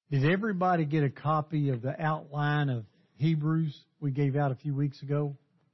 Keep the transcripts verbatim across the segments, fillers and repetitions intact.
Did everybody get a copy of the outline of Hebrews we gave out a few weeks ago?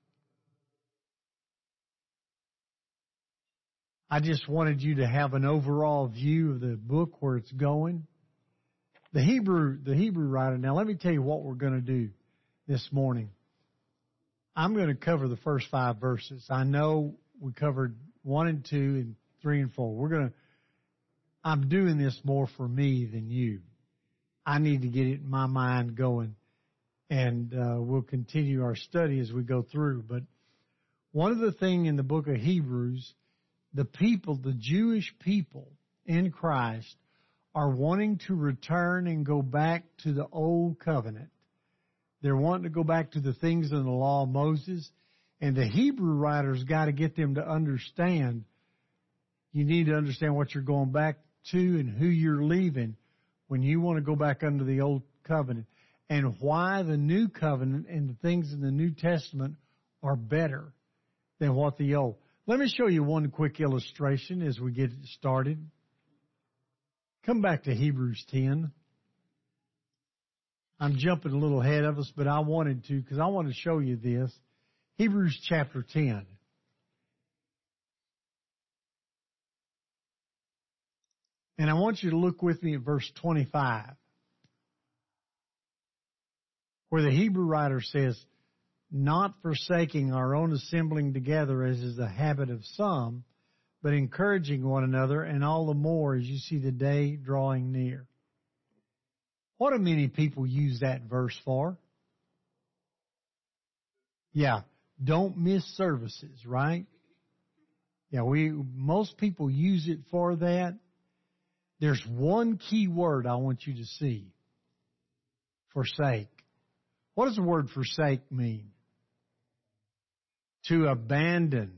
I just wanted you to have an overall view of the book, where it's going. The Hebrew, the Hebrew writer, now let me tell you what we're going to do this morning. I'm going to cover the first five verses. I know we covered one and two and three and four. We're going to, I'm doing this more for me than you. I need to get it in my mind going, and uh, we'll continue our study as we go through. But one of the things in the book of Hebrews, the people, the Jewish people in Christ, are wanting to return and go back to the old covenant. They're wanting to go back to the things in the law of Moses, and the Hebrew writers got to get them to understand. You need to understand what you're going back to and who you're leaving when you want to go back under the old covenant, and why the new covenant and the things in the New Testament are better than what the old. Let me show you one quick illustration as we get started. Come back to Hebrews ten. I'm jumping a little ahead of us, but I wanted to because I want to show you this. Hebrews chapter ten. And I want you to look with me at verse twenty-five, where the Hebrew writer says, not forsaking our own assembling together as is the habit of some, but encouraging one another, and all the more as you see the day drawing near. What do many people use that verse for? Yeah, don't miss services, right? Yeah, we most people use it for that. There's one key word I want you to see. Forsake. What does the word forsake mean? To abandon.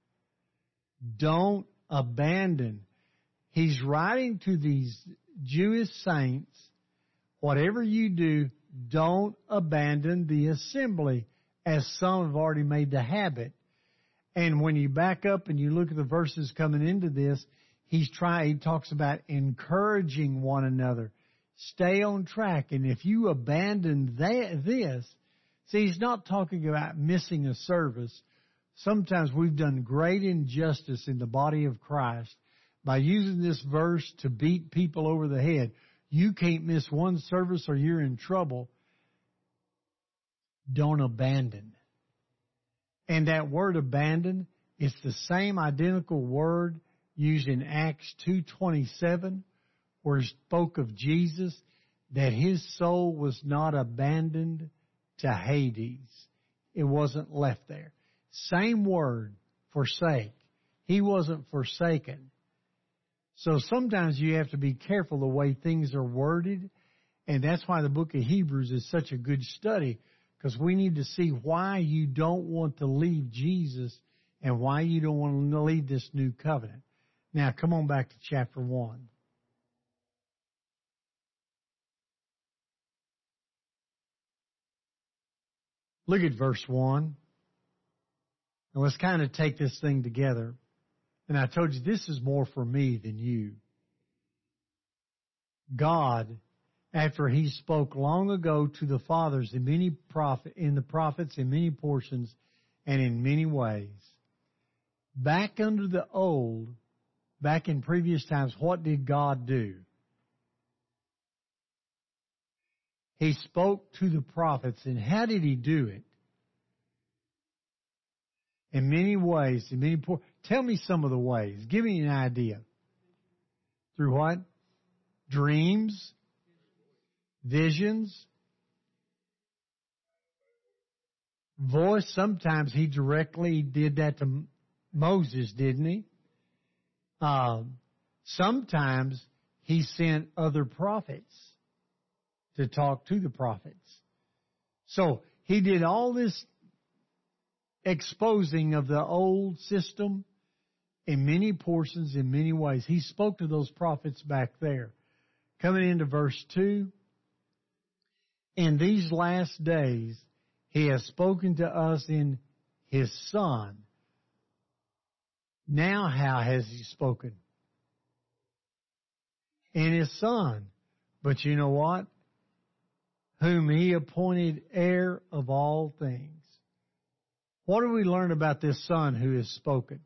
Don't abandon. He's writing to these Jewish saints, whatever you do, don't abandon the assembly, as some have already made the habit. And when you back up and you look at the verses coming into this, he's trying, he talks about encouraging one another. Stay on track. And if you abandon that, this, see, he's not talking about missing a service. Sometimes we've done great injustice in the body of Christ by using this verse to beat people over the head. You can't miss one service or you're in trouble. Don't abandon. And that word abandon is the same identical word used in Acts two twenty-seven, where it spoke of Jesus, that his soul was not abandoned to Hades. It wasn't left there. Same word, forsake. He wasn't forsaken. So sometimes you have to be careful the way things are worded, and that's why the book of Hebrews is such a good study, because we need to see why you don't want to leave Jesus and why you don't want to leave this new covenant. Now, come on back to chapter one. Look at verse one. And let's kind of take this thing together. And I told you this is more for me than you. God, after he spoke long ago to the fathers in many prophet, in the prophets in many portions and in many ways, back under the old, back in previous times, what did God do? He spoke to the prophets. And how did he do it? In many ways, in many por- tell me some of the ways. Give me an idea. Through what? Dreams, visions, voice. Sometimes he directly did that to Moses, didn't he? Um, sometimes he sent other prophets to talk to the prophets. So he did all this exposing of the old system in many portions, in many ways. He spoke to those prophets back there. Coming into verse two, in these last days, he has spoken to us in his Son. Now how has he spoken? In his Son. But you know what? whom he appointed heir of all things. What do we learn about this Son who is spoken?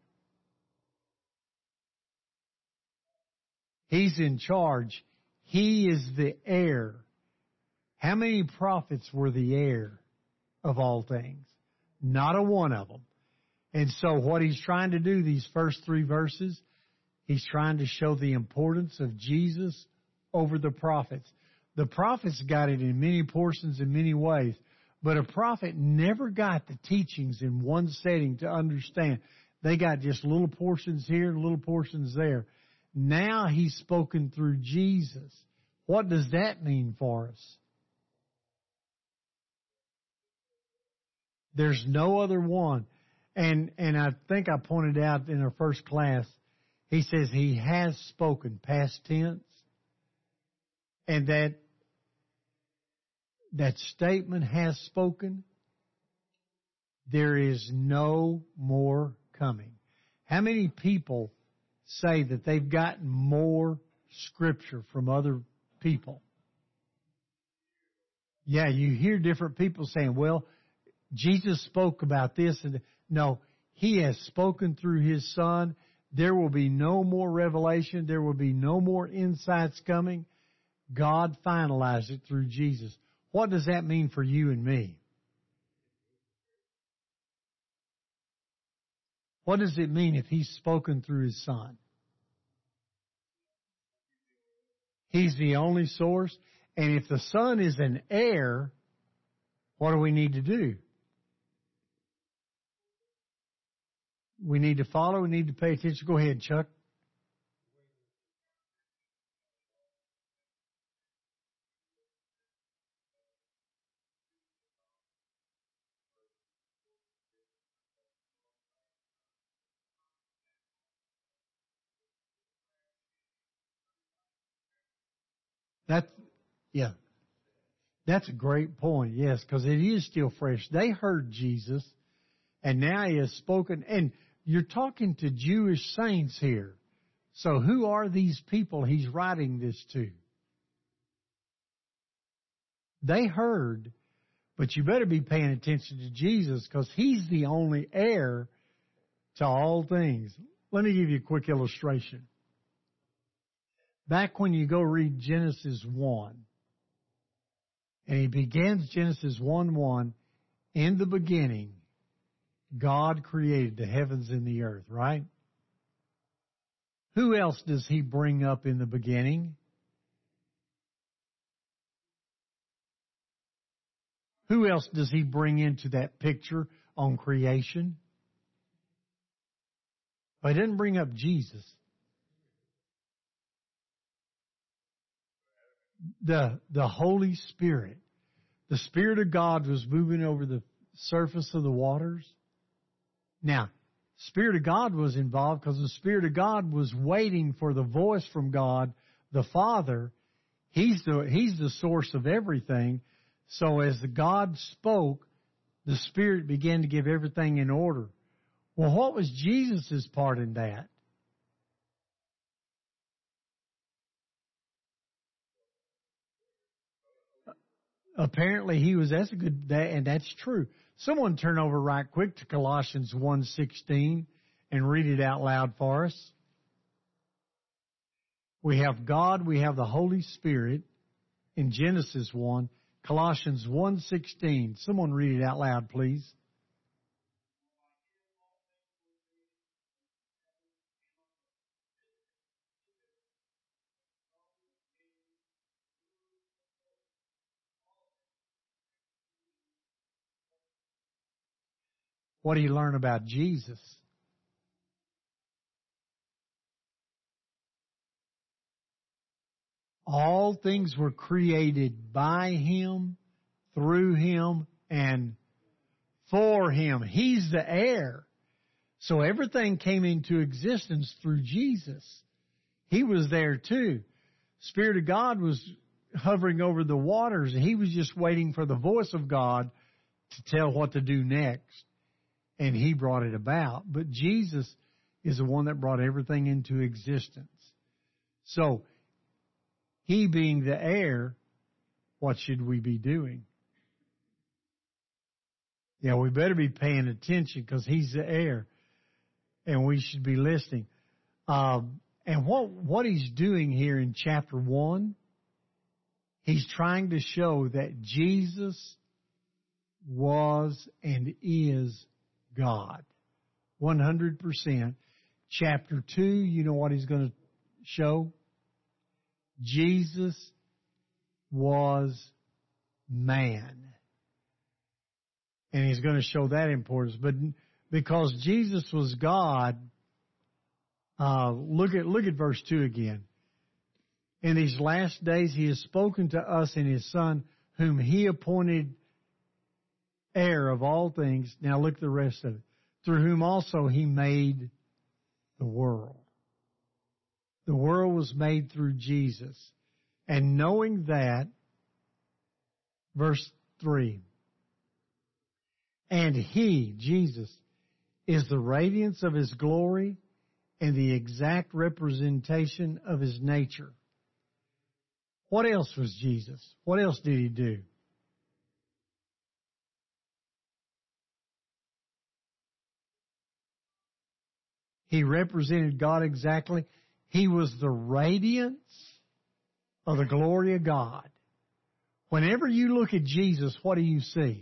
He's in charge. He is the heir. How many prophets were the heir of all things? Not a one of them. And so what he's trying to do, these first three verses, he's trying to show the importance of Jesus over the prophets. The prophets got it in many portions in many ways, but a prophet never got the teachings in one setting to understand. They got just little portions here and little portions there. Now he's spoken through Jesus. What does that mean for us? There's no other one. And and I think I pointed out in our first class, he says he has spoken, past tense. And that that statement, has spoken, there is no more coming. How many people say that they've gotten more Scripture from other people? Yeah, you hear different people saying, well, Jesus spoke about this. And no, he has spoken through his Son. There will be no more revelation. There will be no more insights coming. God finalized it through Jesus. What does that mean for you and me? What does it mean if he's spoken through his Son? He's the only source. And if the Son is an heir, what do we need to do? We need to follow. We need to pay attention. Go ahead, Chuck. That's, yeah. That's a great point, yes, because it is still fresh. They heard Jesus, and now he has spoken. And you're talking to Jewish saints here. So who are these people he's writing this to? They heard, but you better be paying attention to Jesus because he's the only heir to all things. Let me give you a quick illustration. Back when you go read Genesis one, and he begins Genesis one one, in the beginning, God created the heavens and the earth, right? Who else does he bring up in the beginning? Who else does he bring into that picture on creation? Well, he didn't bring up Jesus. The, the Holy Spirit. The Spirit of God was moving over the surface of the waters. Now, Spirit of God was involved because the Spirit of God was waiting for the voice from God, the Father. He's the, he's the source of everything. So as the God spoke, the Spirit began to give everything in order. Well, what was Jesus' part in that? Apparently he was, that's a good, that, and that's true. Someone turn over right quick to Colossians one sixteen and read it out loud for us. We have God, we have the Holy Spirit in Genesis one. Colossians one sixteen. Someone read it out loud, please. What do you learn about Jesus? All things were created by him, through him, and for him. He's the heir. So everything came into existence through Jesus. He was there too. Spirit of God was hovering over the waters, and he was just waiting for the voice of God to tell what to do next. And he brought it about. But Jesus is the one that brought everything into existence. So, he being the heir, what should we be doing? Yeah, we better be paying attention because he's the heir, and we should be listening. Um, and what what he's doing here in chapter one, he's trying to show that Jesus was and is God, one hundred percent. Chapter two, you know what he's going to show? Jesus was man. And he's going to show that importance. But because Jesus was God, uh, look at look at verse two again. In these last days he has spoken to us in his Son, whom he appointed heir of all things. Now look at the rest of it. Through whom also he made the world. The world was made through Jesus. And knowing that, verse three, and he, Jesus, is the radiance of his glory and the exact representation of his nature. What else was Jesus? What else did he do? He represented God exactly. He was the radiance of the glory of God. Whenever you look at Jesus, what do you see?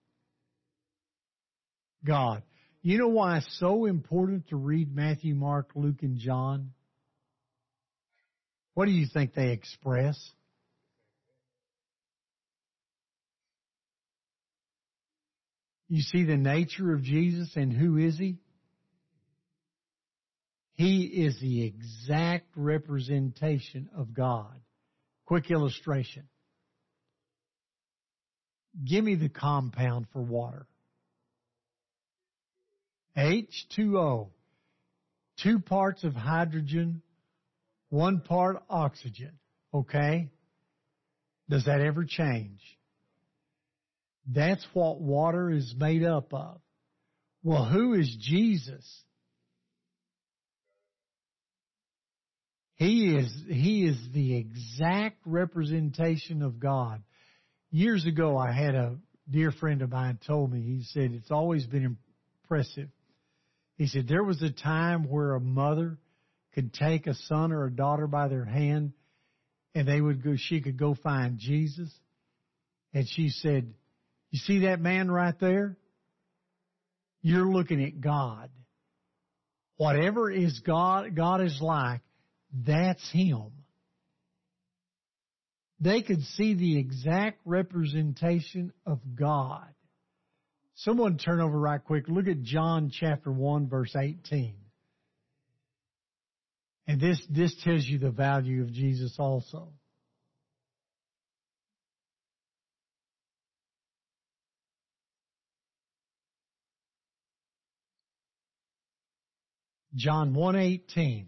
God. You know why it's so important to read Matthew, Mark, Luke, and John? What do you think they express? You see the nature of Jesus, and who is he? He is the exact representation of God. Quick illustration. Give me the compound for water. H two O. Two parts of hydrogen, one part oxygen. Okay? Does that ever change? That's what water is made up of. Well, who is Jesus? He is, he is the exact representation of God. Years ago, I had a dear friend of mine told me, he said, it's always been impressive. He said, there was a time where a mother could take a son or a daughter by their hand and they would go, she could go find Jesus. And she said, you see that man right there? You're looking at God. Whatever is God, God is like, that's him. They could see the exact representation of God. Someone turn over right quick. Look at John chapter one, verse eighteen. And this, this tells you the value of Jesus also. John one eighteen.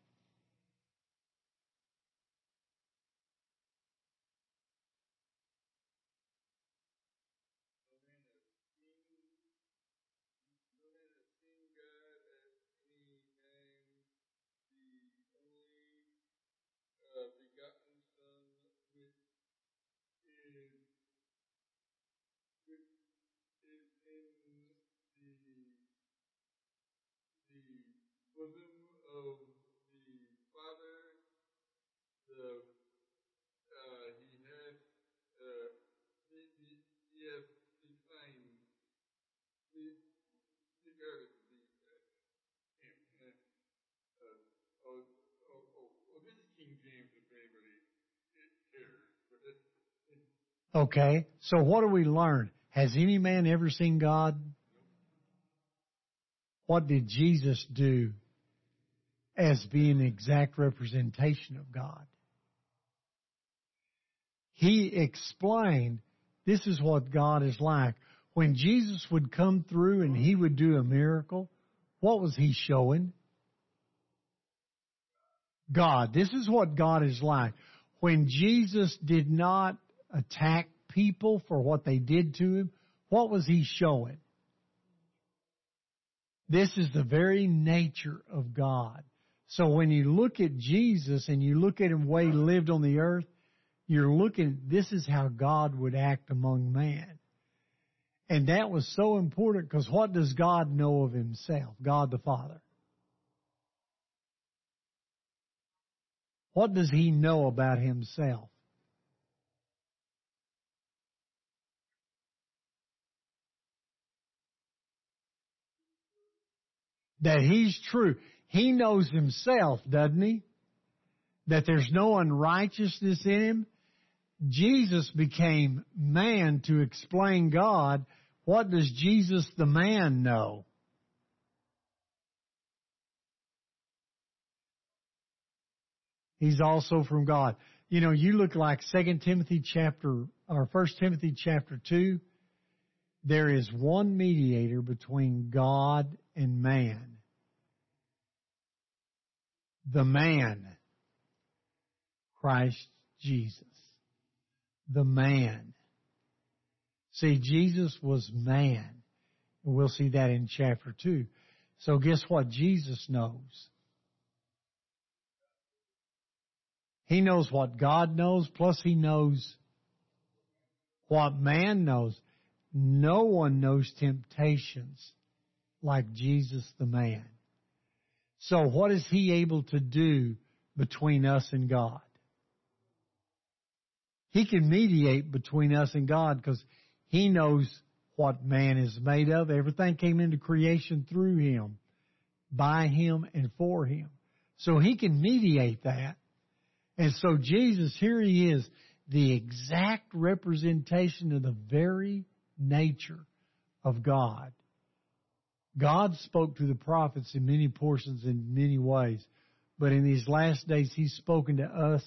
Okay, so what do we learn? Has any man ever seen God? What did Jesus do as being an exact representation of God? He explained this is what God is like. When Jesus would come through and he would do a miracle, what was he showing? God. This is what God is like. When Jesus did not attack people for what they did to him, what was he showing? This is the very nature of God. So when you look at Jesus and you look at him the way he lived on the earth, you're looking, this is how God would act among man. And that was so important because what does God know of himself? God the Father. What does he know about himself? That he's true. He knows himself, doesn't he? That there's no unrighteousness in him. Jesus became man to explain God. What does Jesus the man know? He's also from God. You know, you look like Second Timothy chapter, or First Timothy chapter two. There is one mediator between God and man. The man, Christ Jesus. The man. See, Jesus was man. And we'll see that in chapter two. So guess what Jesus knows? He knows what God knows, plus he knows what man knows. No one knows temptations like Jesus the man. So what is he able to do between us and God? He can mediate between us and God because he knows what man is made of. Everything came into creation through him, by him, and for him. So he can mediate that. And so Jesus, here he is, the exact representation of the very nature of God. God spoke to the prophets in many portions, in many ways. But in these last days, he's spoken to us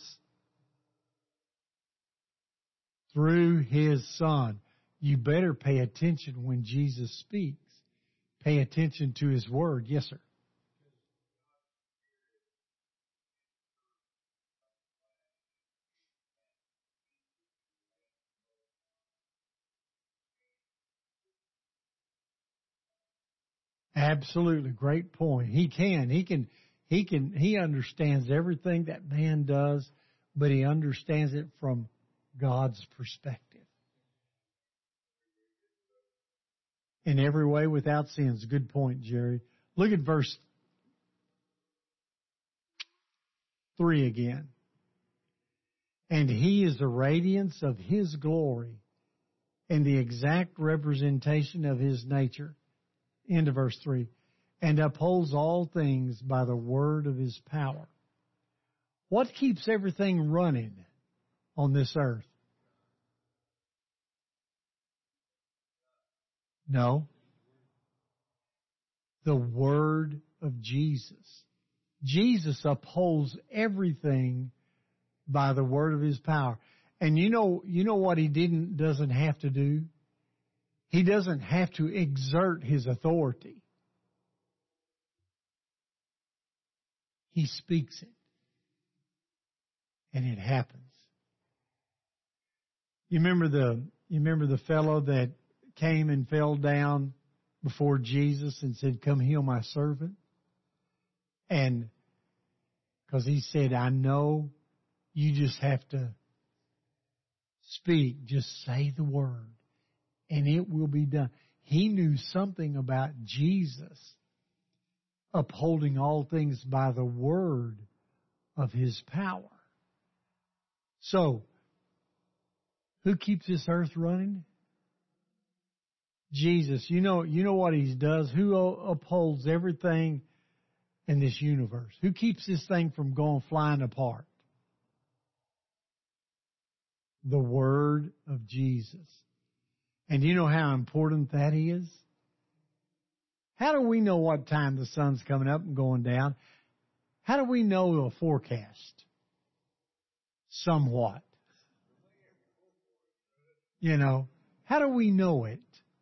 through his Son. You better pay attention when Jesus speaks. Pay attention to his word. Yes, sir. Absolutely. Great point. He can. He can. He can. He understands everything that man does, but he understands it from God's perspective. In every way without sins. Good point, Jerry. Look at verse three again. And he is the radiance of his glory and the exact representation of his nature. End of verse three. And upholds all things by the word of his power. What keeps everything running on this earth? No. The word of Jesus. Jesus upholds everything by the word of his power. And you know, you know what he didn't, doesn't have to do? He doesn't have to exert his authority. He speaks it. And it happens. You remember the, you remember the fellow that came and fell down before Jesus and said, "Come heal my servant"? And because he said, "I know you just have to speak, just say the word, and it will be done." He knew something about Jesus upholding all things by the word of his power. So, who keeps this earth running? Jesus. You know, you know what he does? Who upholds everything in this universe? Who keeps this thing from going flying apart? The word of Jesus. And you know how important that is? How do we know what time the sun's coming up and going down? How do we know a forecast? Somewhat. You know, how do we know it?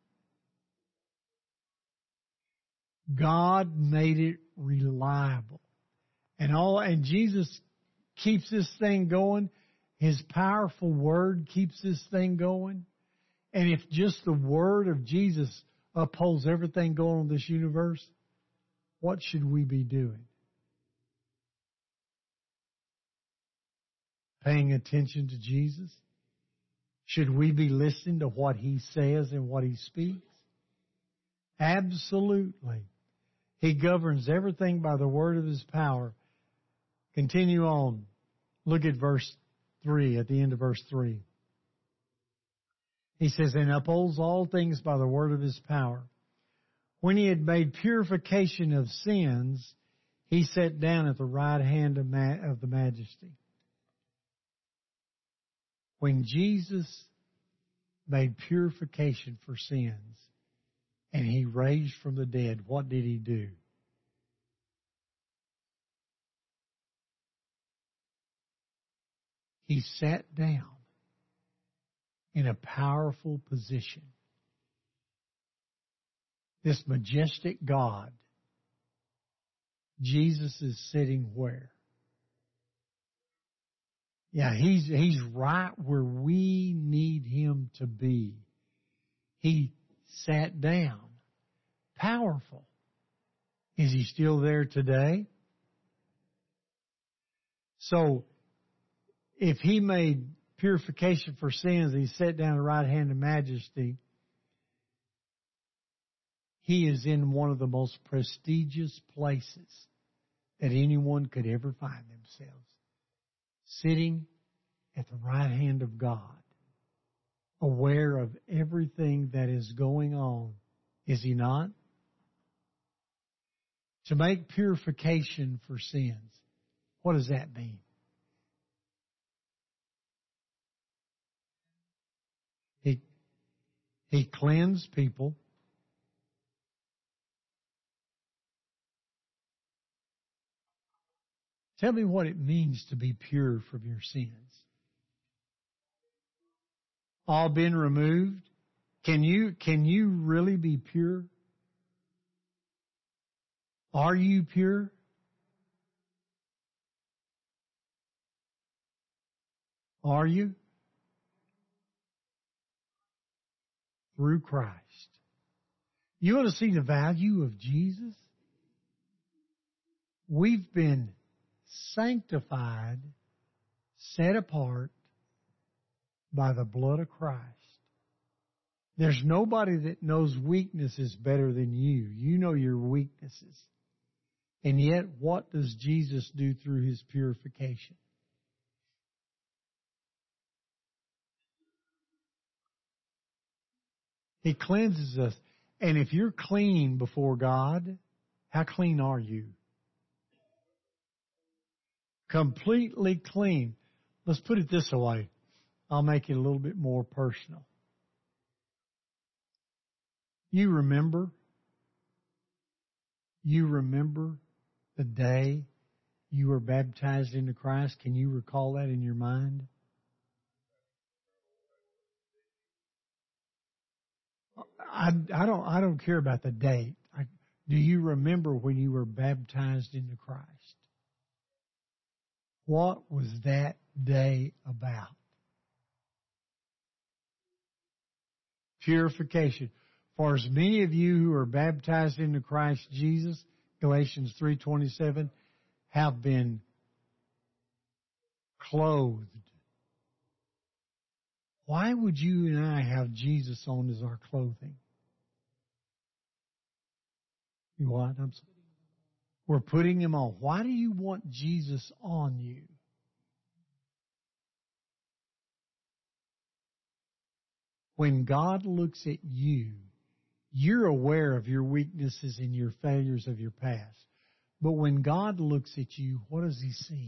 God made it reliable. And all and Jesus keeps this thing going. His powerful word keeps this thing going. And if just the word of Jesus upholds everything going on in this universe, what should we be doing? paying attention to Jesus? Should we be listening to what He says and what He speaks? Absolutely. He governs everything by the word of His power. Continue on. Look at verse three, at the end of verse three. He says, and upholds all things by the word of His power. When He had made purification of sins, He sat down at the right hand of, ma- of the Majesty. When Jesus made purification for sins and He raised from the dead, what did He do? He sat down in a powerful position. This majestic God, Jesus is sitting where? Yeah, he's he's right where we need Him to be. He sat down. Powerful. Is He still there today? So, if He made purification for sins, He sat down at the right hand of Majesty, He is in one of the most prestigious places that anyone could ever find themselves. Sitting at the right hand of God, aware of everything that is going on. Is He not? To make purification for sins. What does that mean? He, he cleansed people. Tell me what it means to be pure from your sins. All been removed? Can you, can you really be pure? Are you pure? Are you? Through Christ. You want to see the value of Jesus? We've been sanctified, set apart by the blood of Christ. There's nobody that knows weaknesses better than you. You know your weaknesses. And yet, what does Jesus do through His purification? He cleanses us. And if you're clean before God, how clean are you? Completely clean. Let's put it this way. I'll make it a little bit more personal. You remember? You remember the day you were baptized into Christ? Can you recall that in your mind? I, I don't I don't care about the date. I, do you remember when you were baptized into Christ? What was that day about? Purification. For as many of you who are baptized into Christ Jesus, Galatians three twenty-seven, have been clothed. Why would you and I have Jesus on as our clothing? You what? I'm sorry. We're putting Him on. Why do you want Jesus on you? When God looks at you, you're aware of your weaknesses and your failures of your past. But when God looks at you, what does He see?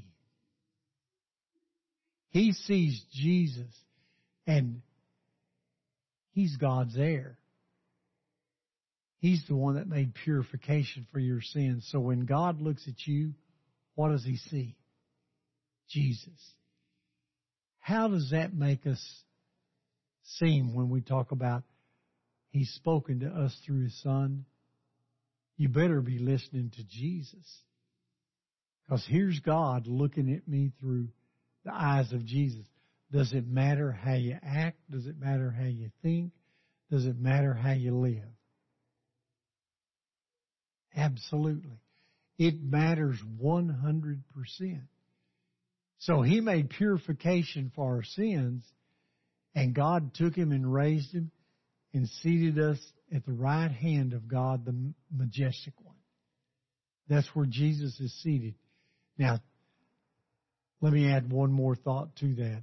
He sees Jesus, and He's God's heir. He's the one that made purification for your sins. So when God looks at you, what does He see? Jesus. How does that make us seem when we talk about He's spoken to us through His Son? You better be listening to Jesus. Because here's God looking at me through the eyes of Jesus. Does it matter how you act? Does it matter how you think? Does it matter how you live? Absolutely. It matters one hundred percent. So He made purification for our sins, and God took Him and raised Him and seated us at the right hand of God, the majestic one. That's where Jesus is seated. Now, let me add one more thought to that.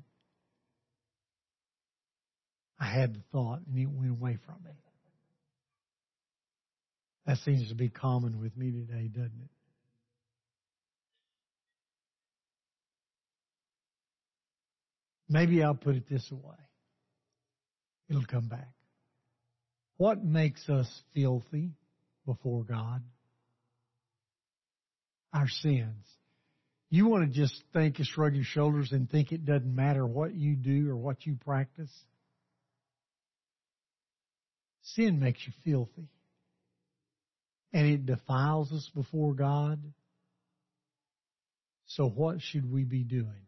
I had the thought and it went away from me. That seems to be common with me today, doesn't it? Maybe I'll put it this way. It'll come back. What makes us filthy before God? Our sins. You want to just think and shrug your shoulders and think it doesn't matter what you do or what you practice? Sin makes you filthy. And it defiles us before God. So what should we be doing?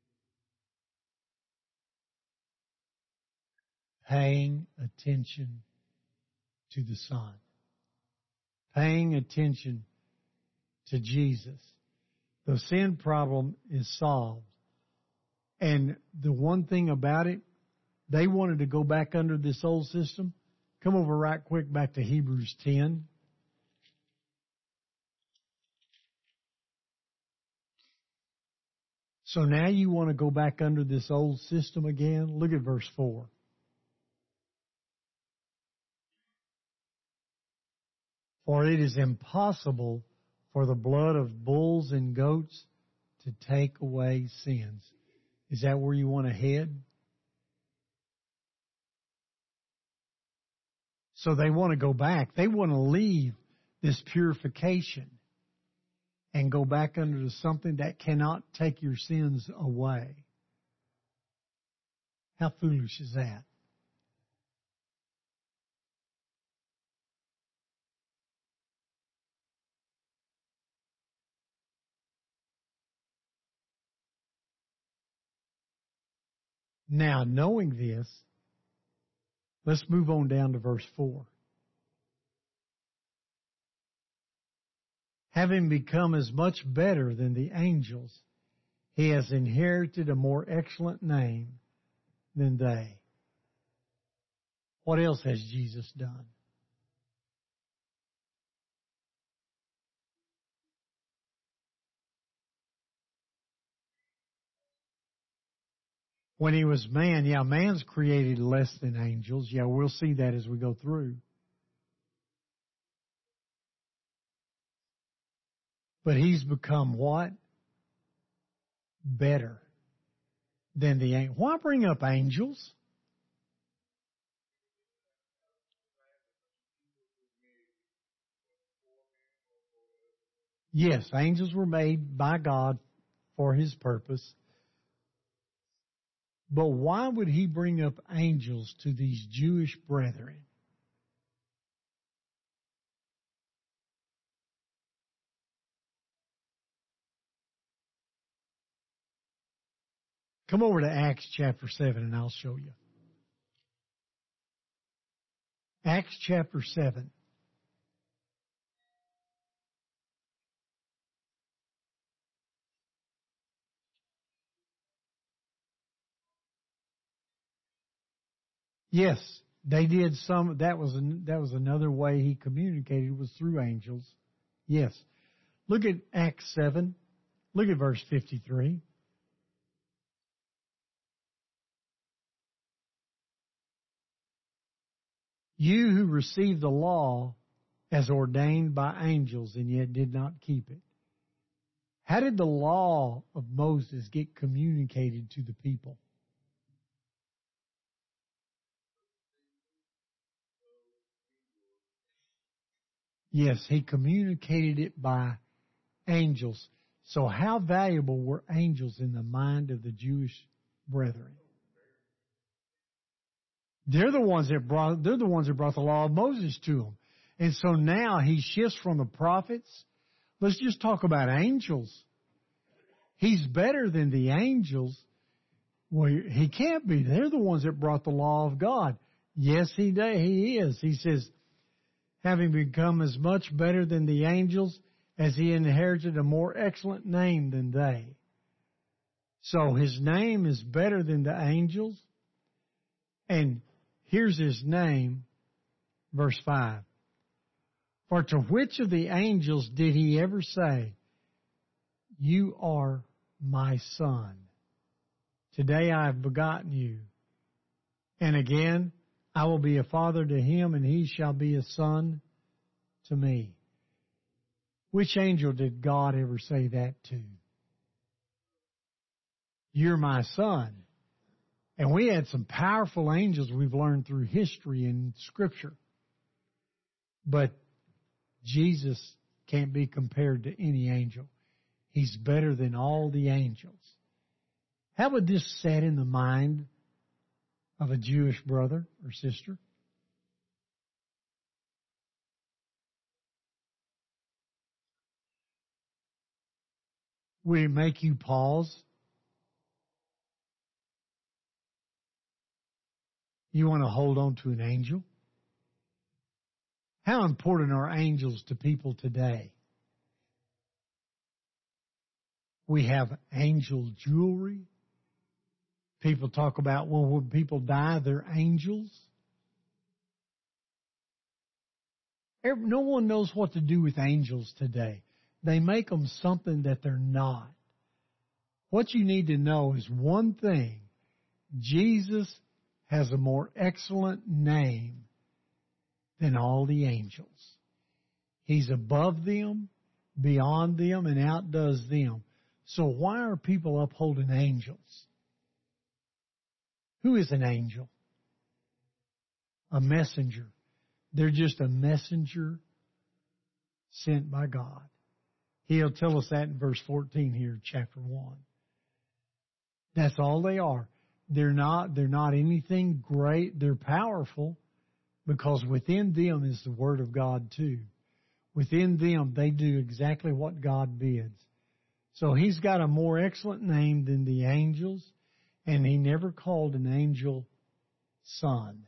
Paying attention to the Son. Paying attention to Jesus. The sin problem is solved. And the one thing about it, they wanted to go back under this old system. Come over right quick back to Hebrews ten. So now you want to go back under this old system again? Look at verse four. For it is impossible for the blood of bulls and goats to take away sins. Is that where you want to head? So they want to go back. They want to leave this purification and go back under something that cannot take your sins away. How foolish is that? Now, knowing this, let's move on down to verse four. Having become as much better than the angels, He has inherited a more excellent name than they. What else has Jesus done? When He was man, yeah, man's created less than angels. Yeah, we'll see that as we go through. But He's become what? Better than the angels. Why bring up angels? Yes, angels were made by God for His purpose. But why would He bring up angels to these Jewish brethren? Come over to Acts chapter seven and I'll show you. Acts chapter seven. Yes, they did some. That was an, that was another way He communicated, was through angels. Yes. Look at Acts seven. Look at verse fifty-three. You who received the law as ordained by angels and yet did not keep it. How did the law of Moses get communicated to the people? Yes, He communicated it by angels. So how valuable were angels in the mind of the Jewish brethren? They're the ones that brought, they're the ones that brought the law of Moses to them. And so now He shifts from the prophets. Let's just talk about angels. He's better than the angels. Well, He can't be. They're the ones that brought the law of God. Yes, He He is. He says, having become as much better than the angels, as He inherited a more excellent name than they. So his name is better than the angels. And here's his name, verse five. For to which of the angels did he ever say, you are my son? Today I have begotten you. And again, I will be a father to him, and he shall be a son to me. Which angel did God ever say that to? You're my son. And we had some powerful angels we've learned through history and Scripture. But Jesus can't be compared to any angel. He's better than all the angels. How would this set in the mind of a Jewish brother or sister? Would it make you pause? You want to hold on to an angel? How important are angels to people today? We have angel jewelry. People talk about, well, when people die, they're angels. No one knows what to do with angels today. They make them something that they're not. What you need to know is one thing. Jesus has a more excellent name than all the angels. He's above them, beyond them, and outdoes them. So why are people upholding angels? Who is an angel? A messenger. They're just a messenger sent by God. He'll tell us that in verse fourteen here, chapter one. That's all they are. They're not, they're not anything great. They're powerful because within them is the Word of God too. Within them, they do exactly what God bids. So he's got a more excellent name than the angels, and he never called an angel son.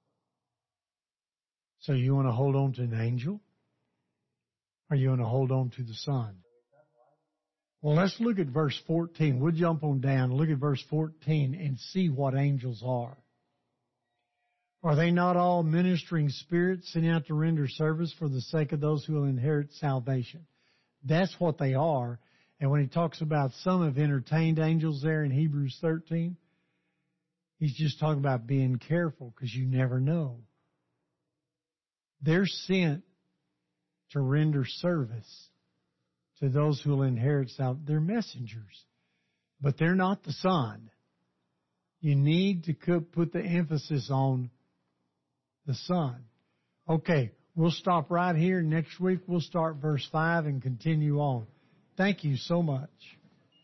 So you want to hold on to an angel? Or you want to hold on to the Son? Well, let's look at verse fourteen. We'll jump on down, look at verse fourteen, and see what angels are. Are they not all ministering spirits sent out to render service for the sake of those who will inherit salvation? That's what they are. And when he talks about some have entertained angels there in Hebrews thirteen, he's just talking about being careful because you never know. They're sent to render service to those who will inherit salvation. They're messengers, but they're not the Son. You need to put the emphasis on the Son. Okay, we'll stop right here. Next week we'll start verse five and continue on. Thank you so much.